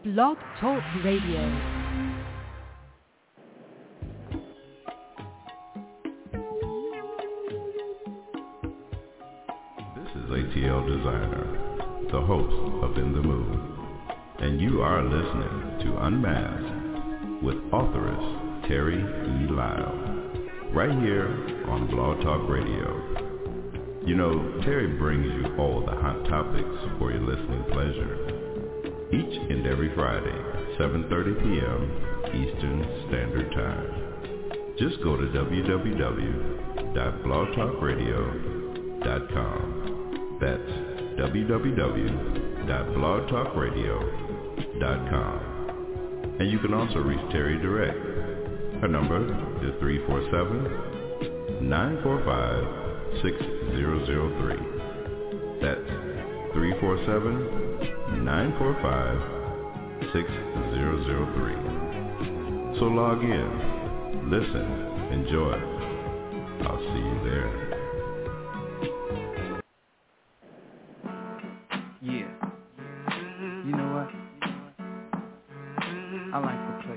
Blog Talk Radio. ATL Designer, the host of In the Mood, and you are listening to Unmasked with authoress Terry E. Lyle, right here on Blog Talk Radio. You know, Terry brings you all the hot topics for your listening pleasure, each and every Friday, 7:30 p.m. Eastern Standard Time. Just go to www.blogtalkradio.com. That's www.blogtalkradio.com. And you can also reach Terry direct. Her number is 347-945-6003. That's 347-945-6003. So log in, listen, enjoy. I'll see you there. I like to play.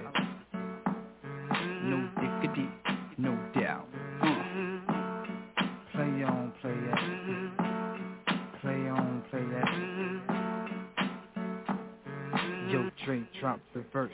No diggity, no doubt. Play on, play that. Play on, play that. Yo, Trey drops the verse.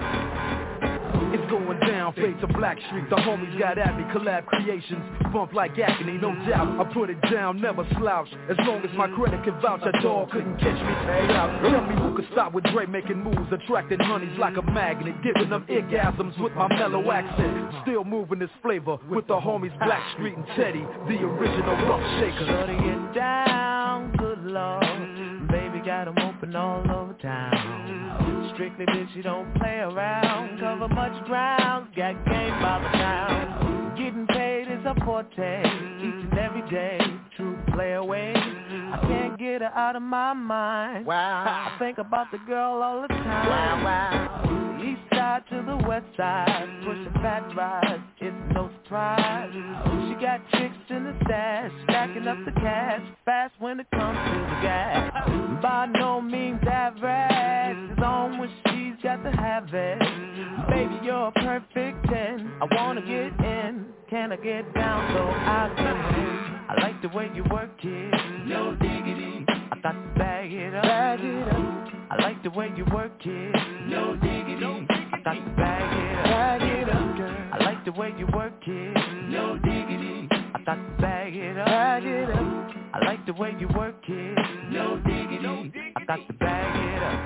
It's going down, fade to Black Street. The homies got at me, collab creations. Bump like agony, no doubt. I put it down, never slouch. As long as my credit can vouch, a dog couldn't catch me. Hey, out. Tell me who could stop with Dre making moves, attracting honeys like a magnet, giving them orgasms with my mellow accent. Still moving this flavor with the homies Black Street and Teddy, the original rough shaker. Shutting it down, good lord. Baby got them open all over town. Strictly bitch, you don't play around. Cover much ground, got game by the town. Getting paid is a forte, each and every day. True play away, I can't get her out of my mind. Wow, I think about the girl all the time. Wow, wow. East side to the west side, pushing fat rides, it's no surprise. She got chicks in the stash, stacking up the cash, fast when it comes to the gas. By no means average, it's on when she's got to have it. Baby, you're a perfect 10, I wanna get in, can I get down so I can win? I like the way you work it, no diggity, I got to bag it up, bag it up. I like the way you work it, no diggity, I got to bag it up, bag it up, girl. I like the way you work it, no diggity, I got to bag it up, bag it up. I like the way you work it, no diggity, I got to bag it up.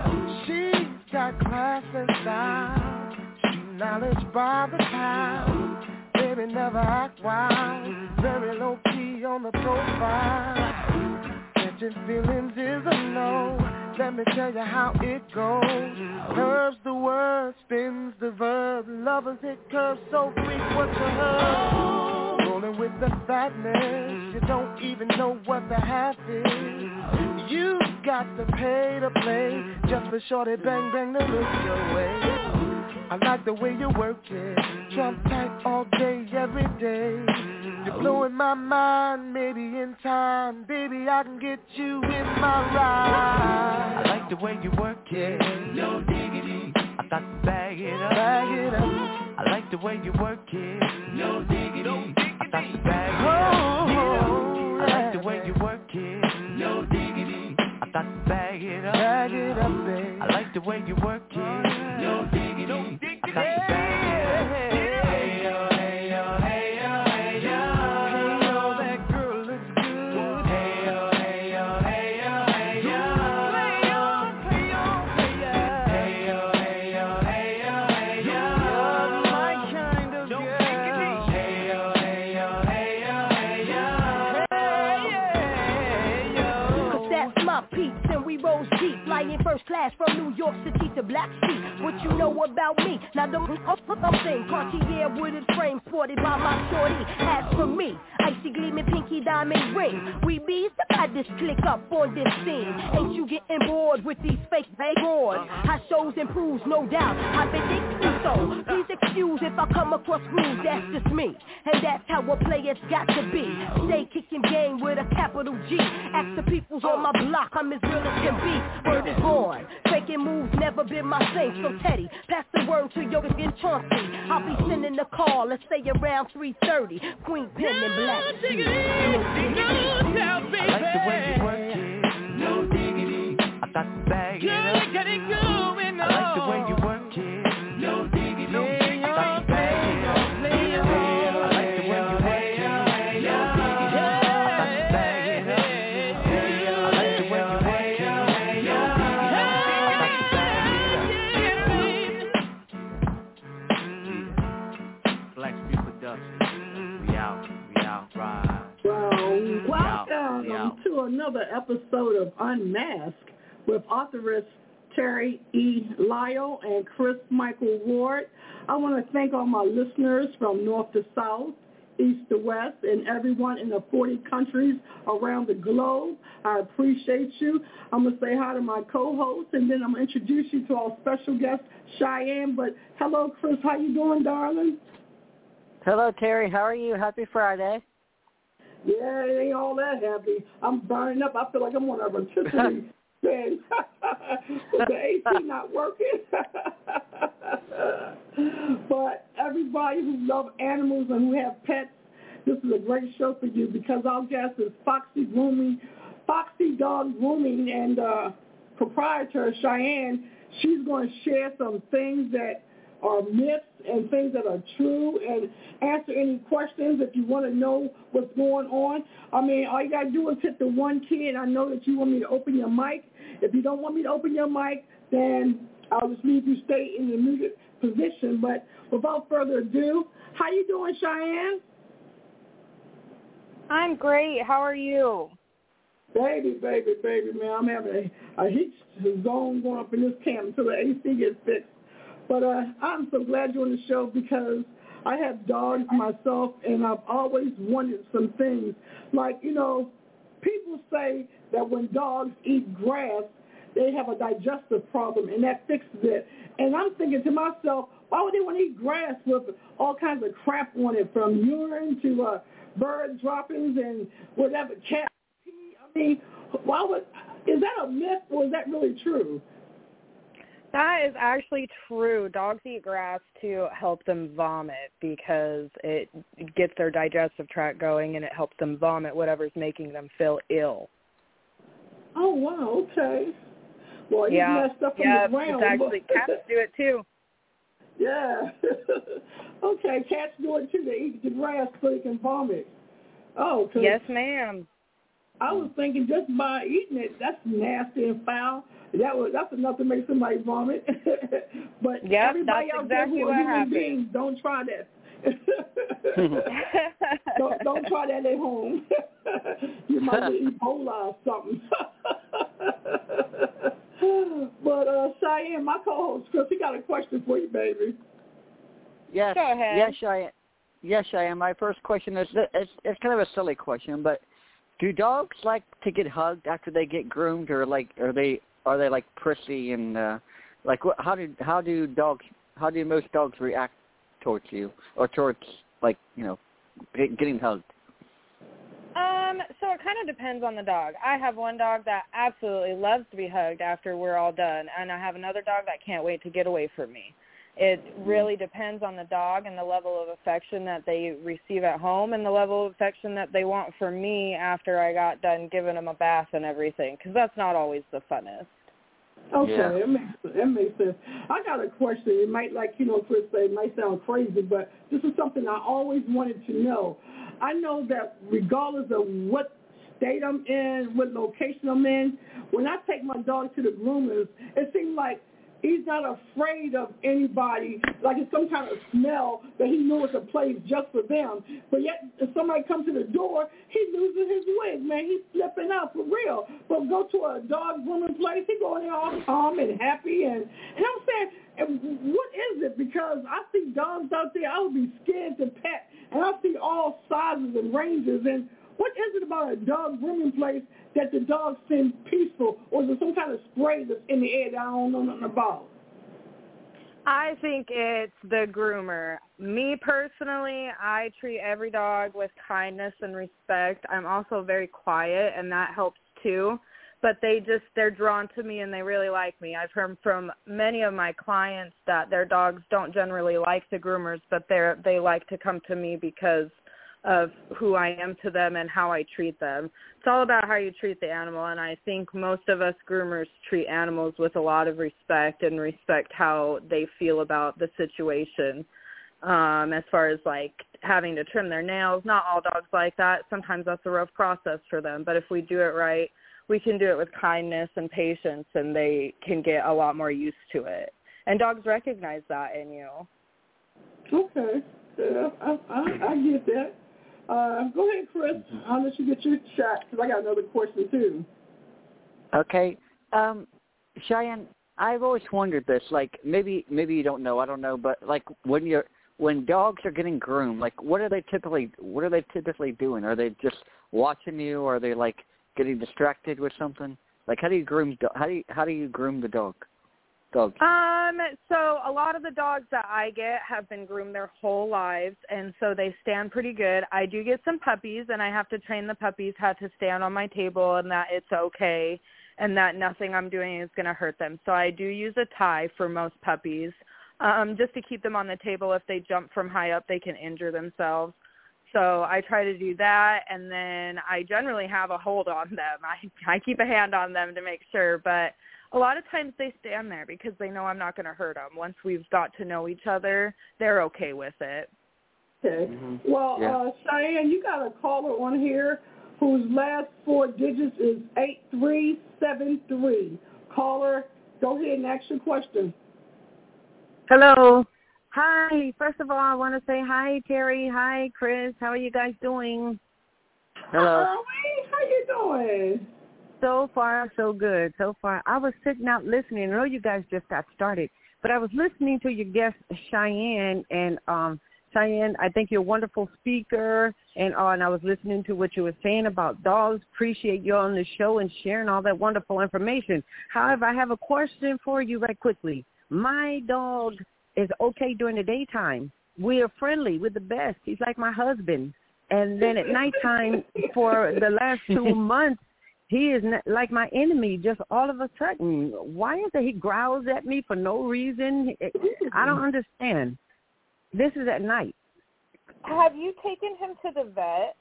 She's got class and style, street knowledge by the pound. Baby never act wild, very low key on the profile. Catching feelings is a no. Let me tell you how it goes. Curves the word, spins the verb. Lovers hit curves so frequent to her. Rolling with the fatness, you don't even know what the half is. You got to pay to play, just for shorty bang bang to look your way. I like the way you work it, trump tight all day, every day. You're blowing my mind, maybe in time, baby, I can get you in my ride. I like the way you work it, no diggity, I got to bag it up, bag it up. I like the way you work it, no diggity, I got to bag it up. I like the way you work it, no diggity, I got to bag it up, babe. I like the way you work it, no diggity, I got to bag it up. First class from New York City to Black Street. What you know about me? Now the thing, Cartier wooded frame sported by my shorty. As for me, icy gleaming pinky diamond ring. We bees the baddest click up on this scene. Ain't you getting bored with these fake broads? High shows improves, no doubt. I've been thinking so. Please excuse if I come across rude, that's just me. And that's how a player's got to be. Stay kicking game with a capital G. Ask the peoples on my block, I'm as real as can be. Word is born, fake Making moves never been my thing. So Teddy, pass the word to your and Chauncey. I'll be sending the call, let's say around 3:30. Queen Pen and Black. I like the way you work it. No diggity. I got to bag it up. Get it going on. I like the way you work it. No diggity. No diggity. I got to bag it up. I like the way you work it. No diggity. I got to bag it up. I like the way you work it. No diggity. I got to bag it up. Black Street Productions. We out, right. Well, welcome to another episode of Unmasked with authoress Terry E. Lyle and Chris Michael Ward. I want to thank all my listeners from north to south, east to west, and everyone in the 40 countries around the globe. I appreciate you. I'm going to say hi to my co-host, and then I'm going to introduce you to our special guest, Cheyenne. But hello, Chris. How you doing, darling? Hello, Terry. How are you? Happy Friday. Yeah, it ain't all that happy. I'm burning up. I feel like I'm on a rotisserie bed with the AC not working. But everybody who loves animals and who have pets, this is a great show for you because our guest is Foxy Dog Grooming and proprietor Cheyenne. She's going to share some things that are myths and things that are true and answer any questions if you want to know what's going on. I mean, all you got to do is hit the 1 key, and I know that you want me to open your mic. If you don't want me to open your mic, then I'll just leave you stay in the muted position. But without further ado, how you doing, Cheyenne? I'm great. How are you? Baby, man. I'm having a heat zone going up in this camp until the AC gets fixed. But I'm so glad you're on the show because I have dogs myself, and I've always wanted some things. Like, you know, people say that when dogs eat grass, they have a digestive problem, and that fixes it. And I'm thinking to myself, why would they want to eat grass with all kinds of crap on it, from urine to bird droppings and whatever, cat pee? I mean, is that a myth or is that really true? That is actually true. Dogs eat grass to help them vomit because it gets their digestive tract going and it helps them vomit whatever's making them feel ill. Oh, wow, okay. Well, yeah, messed up on the ground. It's actually, cats do it too. Yeah. Okay, cats do it too. They eat the grass so they can vomit. Oh, yes, ma'am. I was thinking just by eating it, that's nasty and foul. That's enough to make somebody vomit. But everybody out there who are human beings, don't try that. don't try that at home. You might get Ebola or something. But Cheyenne, my co-host Chris, he got a question for you, baby. Yes. Go ahead. Yes, Cheyenne. My first question is it's kind of a silly question, but do dogs like to get hugged after they get groomed, or are they like prissy and how do most dogs react towards you or towards getting hugged? So it kind of depends on the dog. I have one dog that absolutely loves to be hugged after we're all done, and I have another dog that can't wait to get away from me. It really depends on the dog and the level of affection that they receive at home and the level of affection that they want from me after I got done giving them a bath and everything, because that's not always the funnest. Okay, yeah. That makes sense. I got a question. It might, Chris said, it might sound crazy, but this is something I always wanted to know. I know that regardless of what state I'm in, what location I'm in, when I take my dog to the groomers, it seems like he's not afraid of anybody, like it's some kind of smell that he knows a place just for them. But yet, if somebody comes to the door, he loses his wig, man. He's flipping out for real. But go to a dog grooming place, he go in there all calm and happy. And I'm saying, and what is it? Because I see dogs out there, I would be scared to pet. And I see all sizes and ranges. And what is it about a dog grooming place that the dog seems peaceful, or is it some kind of spray that's in the air that I don't know nothing about? I think it's the groomer. Me personally, I treat every dog with kindness and respect. I'm also very quiet, and that helps too. but they're drawn to me and they really like me. I've heard from many of my clients that their dogs don't generally like the groomers, but they like to come to me because of who I am to them and how I treat them. It's all about how you treat the animal, and I think most of us groomers treat animals with a lot of respect and respect how they feel about the situation. As far as like having to trim their nails, not all dogs like that. Sometimes that's a rough process for them, but if we do it right, we can do it with kindness and patience, and they can get a lot more used to it. And dogs recognize that in you. Okay. Yeah, I get that. Go ahead, Chris. I'll let you get your shot because I got another question, too. Okay. Cheyenne, I've always wondered this. Like, maybe you don't know. I don't know. But, like, when dogs are getting groomed, like, what are they typically doing? Are they just watching you, or are they, like, getting distracted with something? Like, how do you groom the dog? Dogs. So a lot of the dogs that I get have been groomed their whole lives, and so they stand pretty good. I do get some puppies, and I have to train the puppies how to stand on my table and that it's okay and that nothing I'm doing is going to hurt them. So I do use a tie for most puppies, just to keep them on the table. If they jump from high up, they can injure themselves. So I try to do that, and then I generally have a hold on them. I keep a hand on them to make sure, but a lot of times they stand there because they know I'm not going to hurt them. Once we've got to know each other, they're okay with it. Okay. Mm-hmm. Well, Cheyenne, you got a caller on here whose last 4 digits is 8373. Caller, go ahead and ask your question. Hello. Hi. First of all, I want to say hi, Terry. Hi, Chris. How are you guys doing? Hello. How you doing? So far, so good. So far, I was sitting out listening. I know you guys just got started, but I was listening to your guest, Cheyenne, and Cheyenne, I think you're a wonderful speaker, and I was listening to what you were saying about dogs. Appreciate you on the show and sharing all that wonderful information. However, I have a question for you right quickly. My dog is okay during the daytime. We are friendly. We're the best. He's like my husband. And then at nighttime, for the last 2 months, he is like my enemy, just all of a sudden. Why is it he growls at me for no reason? I don't understand. This is at night. Have you taken him to the vet?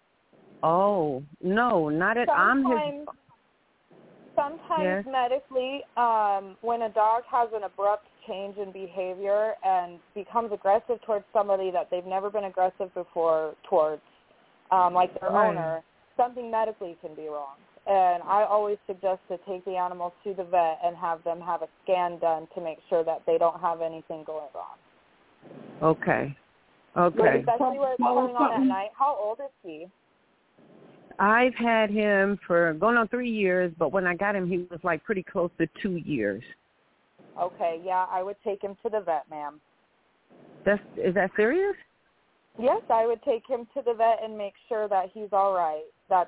Oh, no, not at all. Sometimes medically, when a dog has an abrupt change in behavior and becomes aggressive towards somebody that they've never been aggressive before towards, like their owner, something medically can be wrong. And I always suggest to take the animals to the vet and have them have a scan done to make sure that they don't have anything going wrong. Okay. Especially where it's coming on at night. How old is he? I've had him for going on 3 years, but when I got him, he was like pretty close to 2 years. Okay, yeah, I would take him to the vet, ma'am. Is that serious? Yes, I would take him to the vet and make sure that he's all right.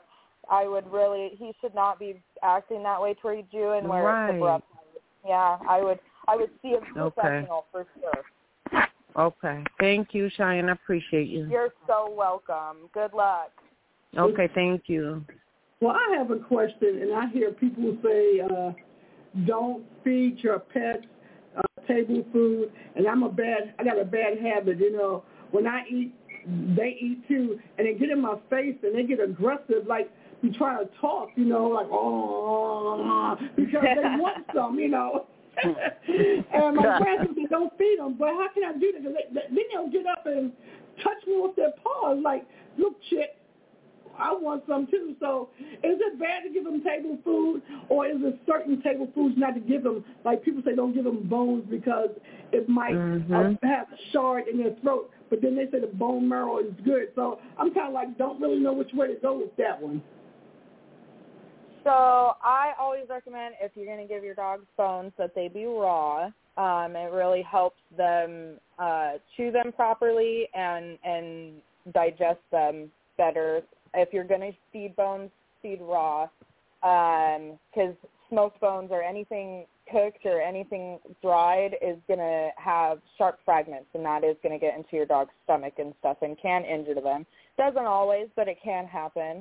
He should not be acting that way towards you and where it's abrupt. Yeah, I would see a professional for sure. Okay. Thank you, Cheyenne. I appreciate you. You're so welcome. Good luck. Okay, thank you. Well, I have a question, and I hear people say don't feed your pets table food, and I got a bad habit, when I eat, they eat too, and they get in my face and they get aggressive, like you try to talk, like, oh, because they want some, And my grandson said, don't feed them, but how can I do that? Then they'll get up and touch me with their paws, like, look, chick, I want some too. So is it bad to give them table food, or is it certain table foods not to give them? Like people say don't give them bones because it might have a shard in their throat, but then they say the bone marrow is good. So I'm kind of like don't really know which way to go with that one. So I always recommend if you're going to give your dogs bones that they be raw. It really helps them chew them properly and digest them better. If you're going to feed bones, feed raw, because smoked bones or anything cooked or anything dried is going to have sharp fragments, and that is going to get into your dog's stomach and stuff and can injure them. Doesn't always, but it can happen.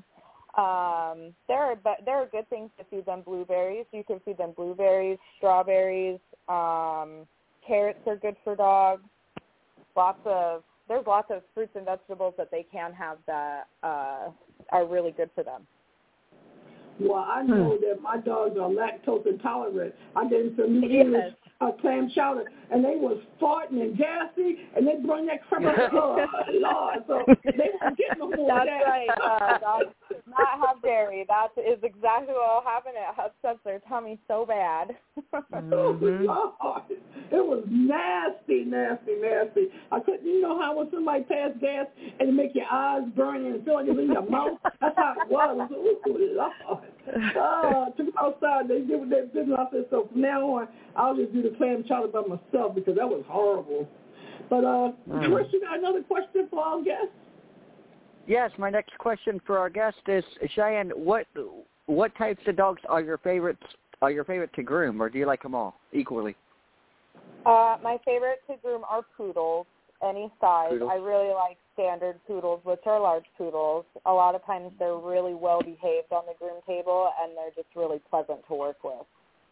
There are good things to feed them. Blueberries. You can feed them blueberries, strawberries. Carrots are good for dogs. There's lots of fruits and vegetables that they can have that are really good for them. Well, I know that my dogs are lactose intolerant. I gave them some New English clam chowder, and they was farting and gassy, and they bring that crap up. Oh, Lord. So they won't get no more of that. That's right. Dogs do not have dairy. That is exactly what will happen. It upsets their tummy so bad. Oh, it was nasty, nasty, nasty. I couldn't, you know how when somebody pass gas and it make your eyes burn and feel like it's in your mouth? That's how it was. Ooh, Lord. Took them outside. They did what they did. I said, so from now on, I'll just do the clam chowder by myself because that was horrible. But, Chris, you got another question for our guest? Yes, my next question for our guest is, Cheyenne, what types of dogs are your favorite to groom, or do you like them all equally? My favorite to groom are poodles, any size. Poodles. I really like standard poodles, which are large poodles. A lot of times they're really well behaved on the groom table, and they're just really pleasant to work with.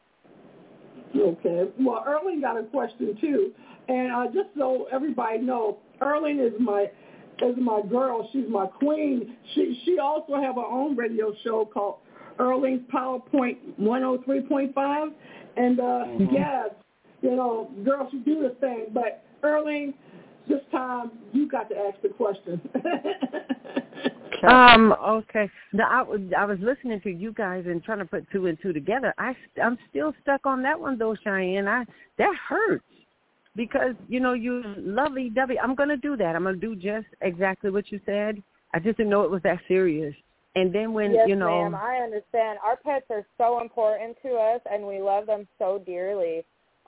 Okay. Well, Erling got a question too, and just so everybody know, Erling is my girl. She's my queen. She also have her own radio show called Erling's PowerPoint 103.5, and yes, you know, girls should do the thing. But Erling, this time you got to ask the question. Okay. Now, I was listening to you guys and trying to put two and two together. I'm still stuck on that one, though, Cheyenne. That hurts because, you know, you lovey-dovey. I'm going to do that. I'm going to do just exactly what you said. I just didn't know it was that serious. And then when, yes, you know. Yes, ma'am, I understand. Our pets are so important to us, and we love them so dearly.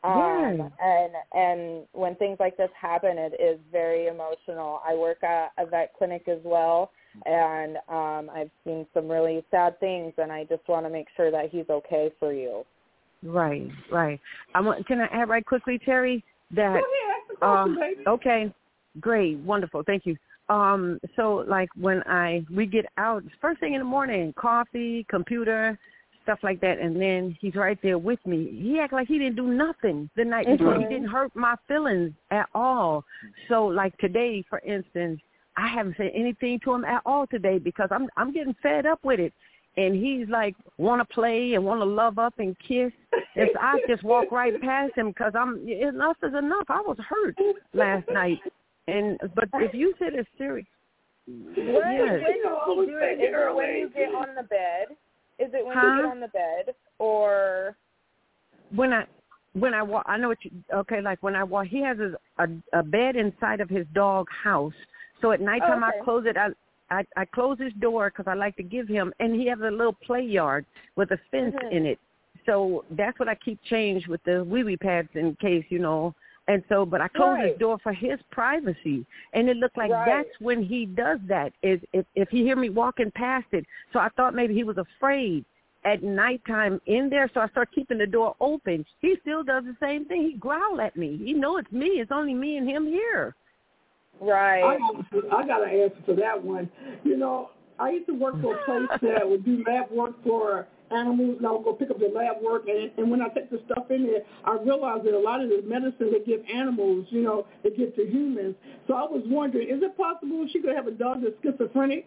And when things like this happen, it is very emotional. I work at a vet clinic as well, and I've seen some really sad things, and I just want to make sure that he's okay for you. Right. Can I add right quickly, Terry? That, go ahead, ask the question, baby. Okay, great, wonderful, thank you. So like when we get out, first thing in the morning, coffee, computer, stuff like that, and then he's right there with me. He act like he didn't do nothing the night before. He didn't hurt my feelings at all. So like today, for instance, I haven't said anything to him at all today because I'm getting fed up with it. And he's like, want to play and want to love up and kiss. And so I just walk right past him because enough is enough. I was hurt last night. But if you said it's serious. When do you do it? Is it when you get on the bed? Is it when you get on the bed, or when I walk? I know what you. Okay, like when I walk, he has a bed inside of his dog house. So at nighttime I close it. I close his door because I like to give him, and he has a little play yard with a fence in it. So that's what I keep changed with the wee-wee pads in case, you know. And so, but I close his door for his privacy. And it looked like that's when he does that, is if he hear me walking past it. So I thought maybe he was afraid at nighttime in there. So I start keeping the door open. He still does the same thing. He growl at me. He know it's me. It's only me and him here. Right. I got an answer for that one. You know, I used to work for a place that would do lab work for animals, and I would go pick up the lab work, and when I take the stuff in there, I realized that a lot of the medicine they give animals, you know, they give to humans. So I was wondering, is it possible she could have a dog that's schizophrenic?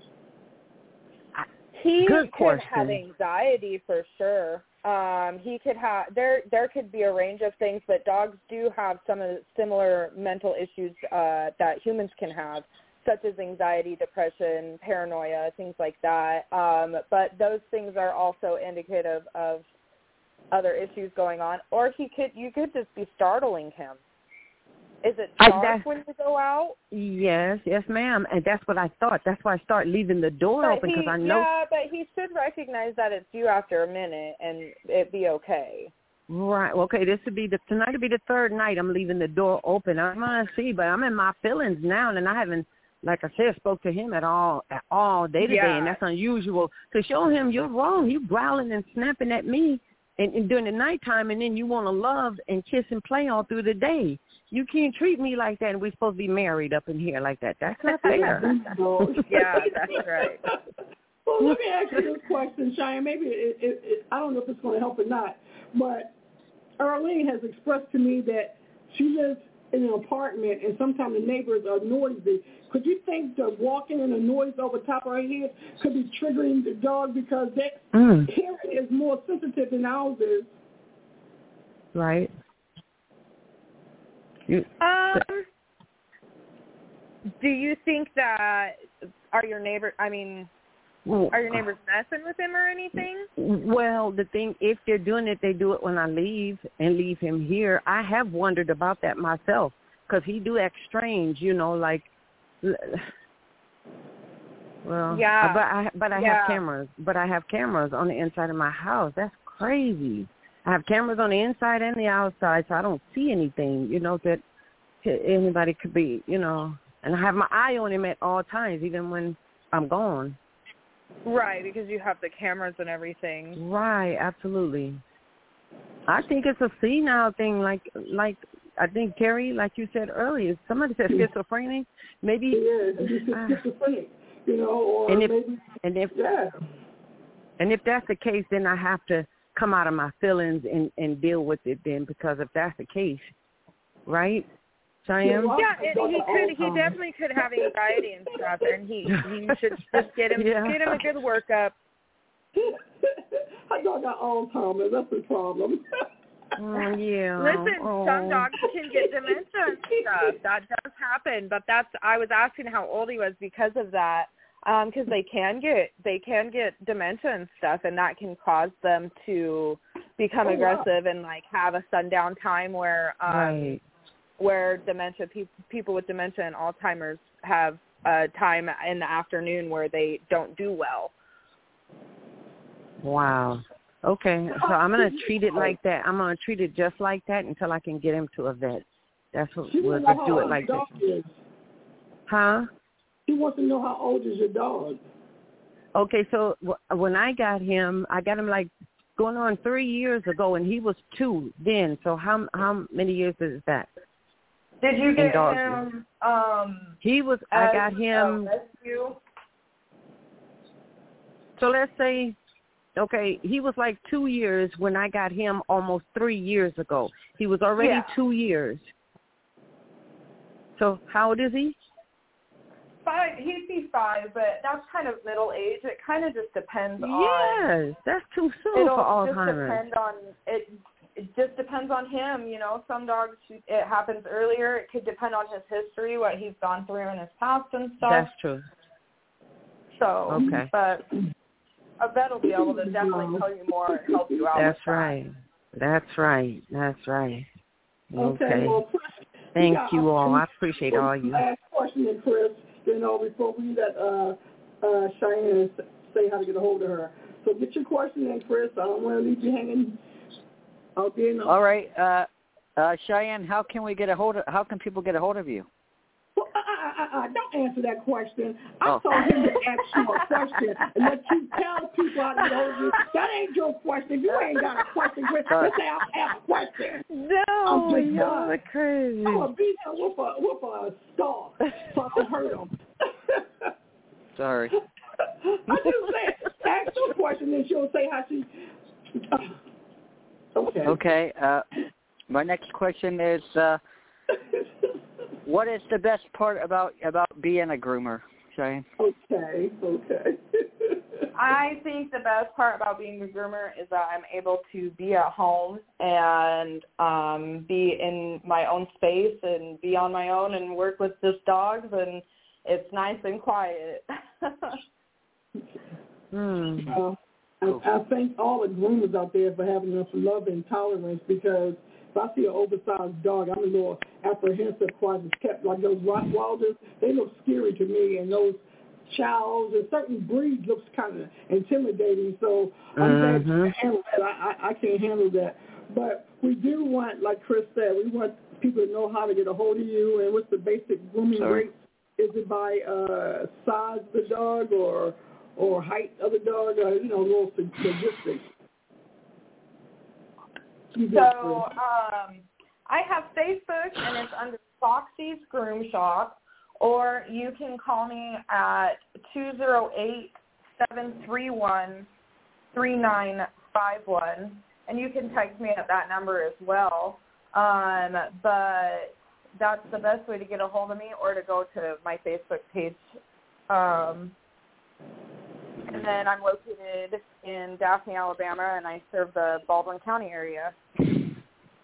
He could have anxiety for sure. He could have there could be a range of things, but dogs do have some of the similar mental issues that humans can have, such as anxiety, depression, paranoia, things like that. But those things are also indicative of other issues going on. Or you could just be startling him. Is it dark when you go out? Yes, ma'am. And that's what I thought. That's why I start leaving the door open because I know. Yeah, but he should recognize that it's you after a minute, and it'd be okay. Right. Okay. Tonight will be the third night I'm leaving the door open. I'm gonna see, but I'm in my feelings now, and I haven't, like I said, spoke to him at all day to day, and that's unusual. To show him you're wrong, you growling and snapping at me, and during the nighttime, and then you want to love and kiss and play all through the day. You can't treat me like that, and we're supposed to be married up in here like that. That's not fair. Yeah, that's right. Well, let me ask you this question, Cheyenne. Maybe I don't know if it's going to help or not, but Arlene has expressed to me that she lives in an apartment and sometimes the neighbors are noisy. Could you think the walking and the noise over top of her head could be triggering the dog because that hearing is more sensitive than ours is? Right. Do you think that are your neighbors messing with him or anything? Well, the thing, if they're doing it, they do it when I leave and leave him here. I have wondered about that myself because he do act strange, like. Well, yeah. But I have cameras. But I have cameras on the inside of my house. That's crazy. I have cameras on the inside and the outside, so I don't see anything, that anybody could be, And I have my eye on him at all times, even when I'm gone. Right, because you have the cameras and everything. Right, absolutely. I think it's a senile thing, like I think, Terry, like you said earlier, somebody said schizophrenia. Maybe. Yeah, it's schizophrenic, or and if that's the case, then I have to come out of my feelings and deal with it then, because if that's the case, right? Cheyenne? Yeah, he definitely could have anxiety and stuff, and he should just get him a good workup. I dog got Alzheimer's. That's the problem. Yeah. Listen, some dogs can get dementia and stuff. That does happen, but I was asking how old he was because of that. Because they can get dementia and stuff, and that can cause them to become aggressive and have a sundown time where where dementia people with dementia and Alzheimer's have a time in the afternoon where they don't do well. Wow. Okay, so I'm going to treat it like that. I'm going to treat it just like that until I can get him to a vet. That's what we'll just do it like that. Huh? He wants to know how old is your dog. Okay, so when I got him like going on 3 years ago, and he was 2 then. So how many years is that? Did you get him? He was. I got him. Rescue? So let's say, okay, he was like 2 years when I got him almost 3 years ago. He was already 2 years. So how old is he? 5. He'd be 5, but that's kind of middle age. It kind of just depends on. Yes, that's too soon for Alzheimer's. It just depends on him. Some dogs, it happens earlier. It could depend on his history, what he's gone through in his past and stuff. That's true. So, okay. But a vet will be able to definitely tell you more and help you out. That's right. That's right. Okay. Well, thank you all. I appreciate all you. Last question, Chris. Before we let Cheyenne say how to get a hold of her. So get your question in, Chris. I don't want to leave you hanging. All right, Cheyenne, how can people get a hold of you? Well, don't answer that question. I told him to ask you a question and let you tell people how to get a hold of you. That ain't your question. You ain't got a question, Chris. Just say I have a question. No, you're crazy. I'm gonna beat him with a star so I can hurt him. Sorry. I just said, ask her a question, then she'll say how she. Okay. My next question is, what is the best part about being a groomer, Cheyenne? Okay. I think the best part about being a groomer is that I'm able to be at home and be in my own space and be on my own and work with just dogs, and it's nice and quiet. I thank all the groomers out there for having enough love and tolerance, because if I see an oversized dog, I'm a little apprehensive. Kept like those Rottweilers, they look scary to me, and those Chows and certain breeds looks kind of intimidating. So I'm glad you handle that. I can't handle that. But we do want, like Chris said, we want people to know how to get a hold of you, and what's the basic grooming rate. Is it by size of the dog or height of the dog, little statistics? So I have Facebook, and it's under Foxy's Groom Shop, or you can call me at 731-3951, and you can text me at that number as well. But that's the best way to get a hold of me, or to go to my Facebook page. And then I'm located in Daphne, Alabama, and I serve the Baldwin County area. And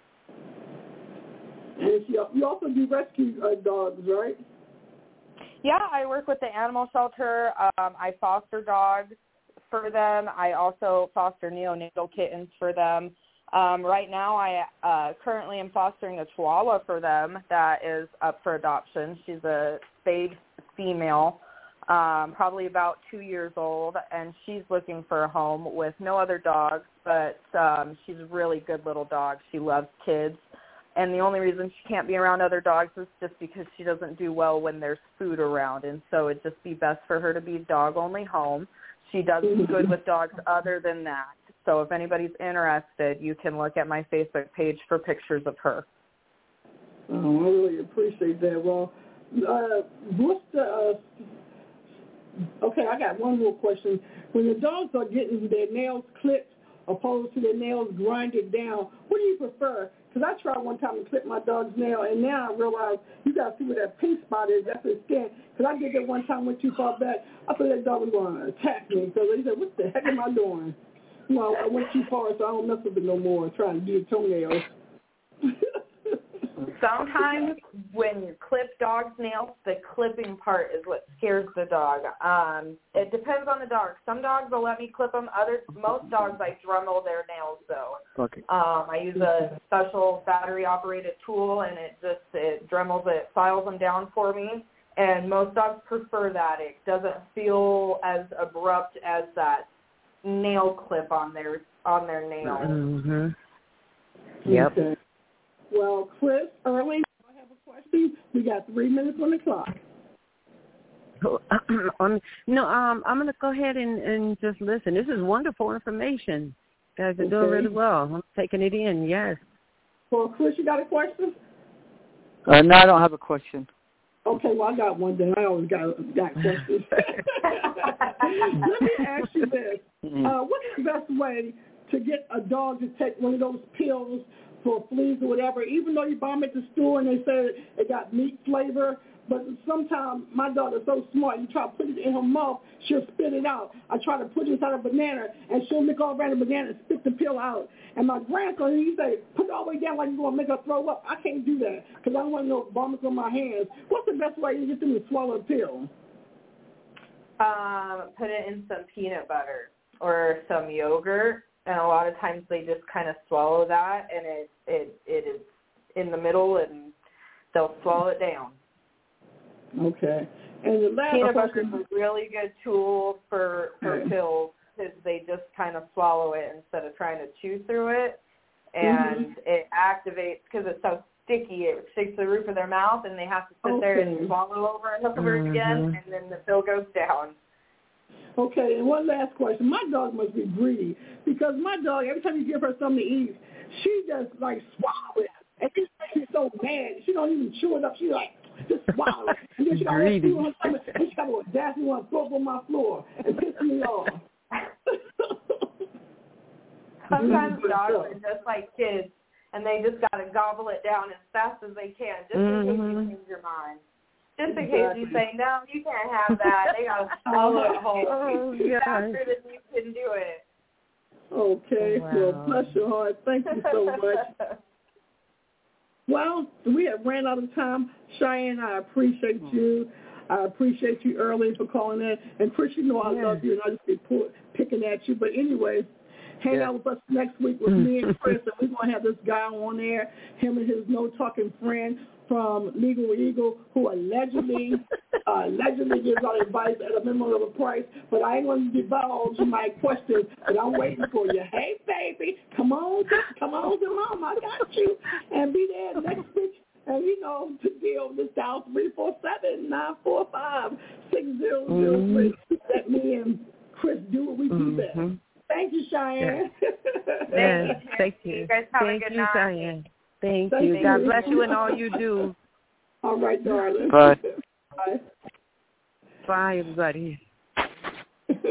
you also do rescue dogs, right? Yeah, I work with the animal shelter. I foster dogs for them. I also foster neonatal kittens for them. Right now, I currently am fostering a Chihuahua for them that is up for adoption. She's a spayed female, probably about 2 years old, and she's looking for a home with no other dogs, but she's a really good little dog. She loves kids, and the only reason she can't be around other dogs is just because she doesn't do well when there's food around, and so it'd just be best for her to be dog-only home. She does good with dogs other than that. So if anybody's interested, you can look at my Facebook page for pictures of her. Oh, I really appreciate that. Well, what's the okay, I got one more question. When the dogs are getting their nails clipped opposed to their nails grinded down, what do you prefer? Because I tried one time to clip my dog's nail, and now I realize you got to see where that pink spot is. That's his skin. Because I did that one time, went too far back. I thought that dog was going to attack me. So they said, what the heck am I doing? Well, I went too far, so I don't mess with it no more, trying to do toenails. Sometimes when you clip dogs' nails, the clipping part is what scares the dog. It depends on the dog. Some dogs will let me clip them. Most dogs, I Dremel their nails, though. Okay. I use a special battery-operated tool, and it Dremels it, files them down for me. And most dogs prefer that. It doesn't feel as abrupt as that nail clip on their nail. Mm-hmm. Yep. Okay. Well, Chris, Early, I have a question. We got 3 minutes on the clock. I'm going to go ahead and just listen. This is wonderful information. You guys are doing really well. I'm taking it in, yes. Well, Chris, you got a question? No, I don't have a question. Okay, well, I got one then. I always got questions. Let me ask you this. What's the best way to get a dog to take one of those pills for fleas or whatever, even though you buy them at the store and they say it got meat flavor, but sometimes my dog is so smart, you try to put it in her mouth, she'll spit it out. I try to put it inside a banana, and she'll lick all around the banana and spit the pill out. And my grandson, he say, put it all the way down like you're going to make her throw up. I can't do that because I don't want no vomits on my hands. What's the best way to get them to swallow a pill? Put it in some peanut butter or some yogurt. And a lot of times they just kind of swallow that, and it is in the middle, and they'll swallow it down. Okay. And the last peanut butter is a really good tool for pills because they just kind of swallow it instead of trying to chew through it, and it activates because it's so sticky. It sticks to the roof of their mouth, and they have to sit there and swallow over and over again, and then the pill goes down. Okay, and one last question. My dog must be greedy because my dog, every time you give her something to eat, she just like swallow it. And she makes me so mad. She don't even chew it up. She like just swallow it. And then she got her food on her stomach. And she got to audacity want to throw up on my floor and piss me off. Sometimes dogs are just like kids, and they just got to gobble it down as fast as they can just in case you change your mind. Just in case you say, no, you can't have that. They got to swallow it whole. Faster than you can do it. Okay. Wow. Well, bless your heart. Thank you so much. Well, we have ran out of time. Cheyenne, I appreciate you. I appreciate you early for calling in. And Chris, you know I love you, and I just be picking at you. But anyway, hang out with us next week with me and Chris, and we're going to have this guy on there, him and his no-talking friend from Legal Eagle, who allegedly gives out advice at a minimum of a price, but I ain't going to divulge my questions, but I'm waiting for you. Hey, baby, come on to mom, I got you. And be there next week, and to deal with this dial 347-945-6003. Let me and Chris do what we do best. Thank you, Cheyenne. Thank you. You guys have a good night. Cheyenne. Thank you. God bless you in all you do. All right, darling. Bye. Bye. Bye, everybody.